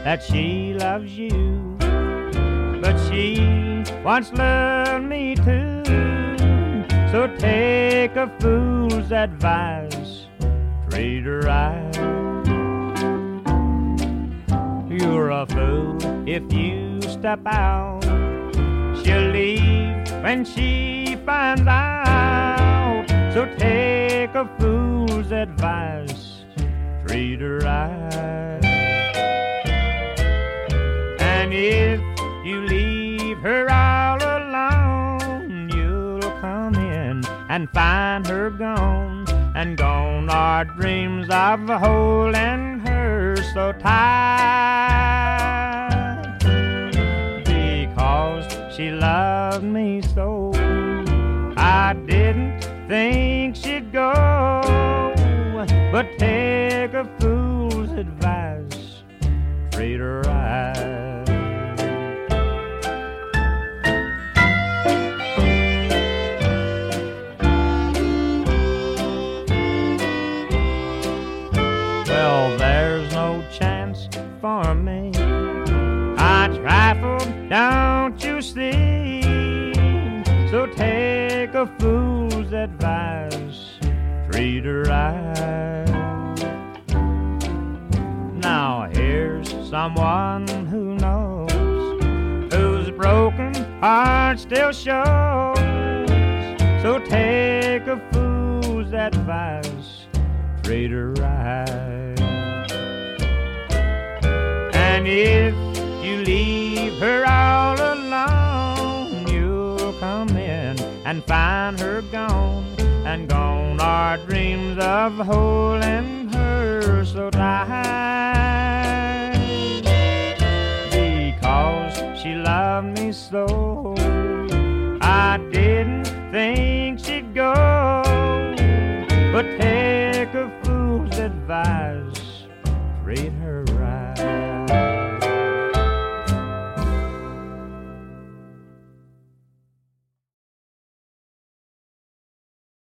that she loves you, but she once loved me too. So take a fool's advice, treat her right. You're a fool if you step out. She'll leave when she finds out. So take a fool's advice, treat her right. And if you leave her all alone, you'll come in and find her gone. And gone are dreams of holding her so tight. Because she loved me so, I didn't think she'd go. But take a fool's advice, treat her right. Well, there's no chance for me. I trifled, don't you see? So take a fool's advice, treat her right. Now here's someone who knows, whose broken heart still shows. So take a fool's advice, treat her right. And if you leave her all alone, you'll come in and find her gone. And gone are dreams of holding her so tight.